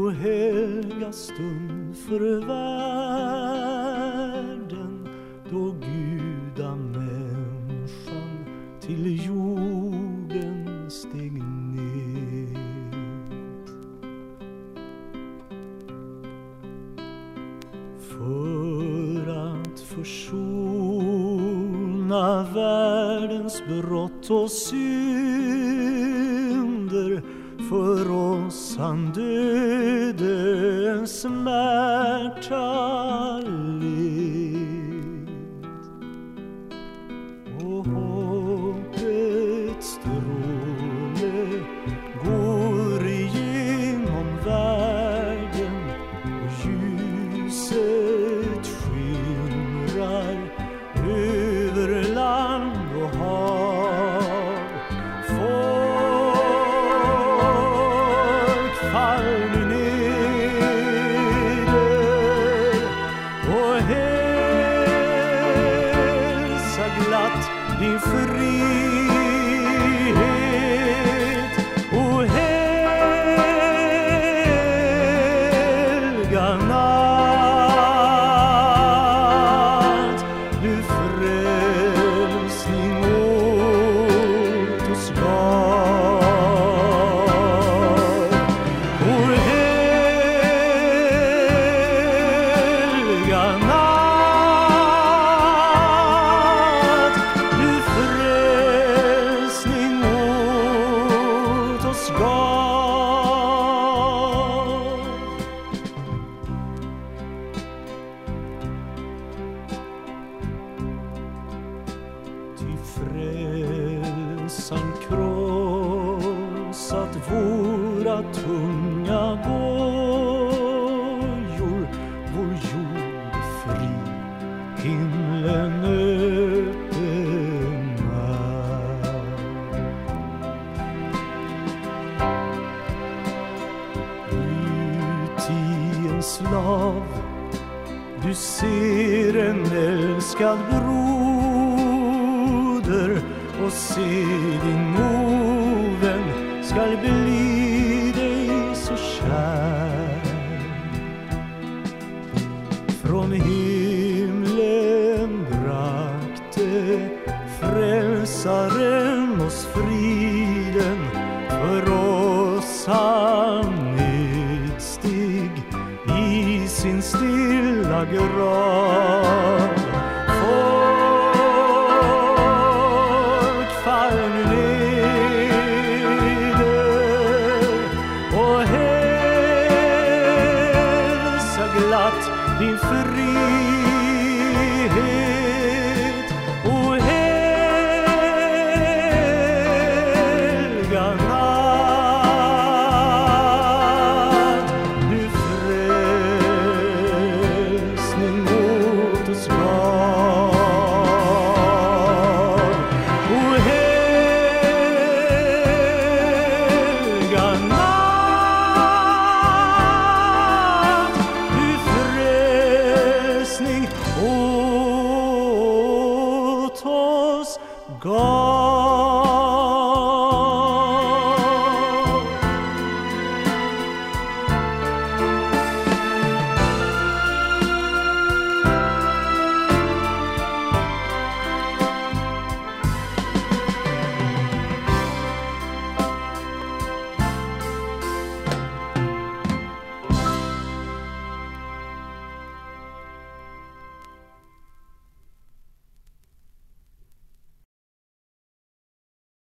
o helga stund för världen, då gudamänniskan till jorden steg ner. För att försona världens brott och synder, för oss han döde en smärta led. Och hoppets stråle går igenom världen, och ljuset skimrar över land och hav. Folk faller ner och hälsa glatt din frihet, och helga natt, du frälsning åt oss gav. Och helga natt, du frälsning åt oss gav. Ty frälsaren krossat våra tunga bojor, vår jord fri, himlen öppnar. Ut i en slav du ser en älskad broder, och se din ovän skall bli dig så kär. Från himlen brakte frälsaren oss friden, för oss han nedsteg i sin stilla grav. Folk faller nu neder och hälsa glatt din frihet.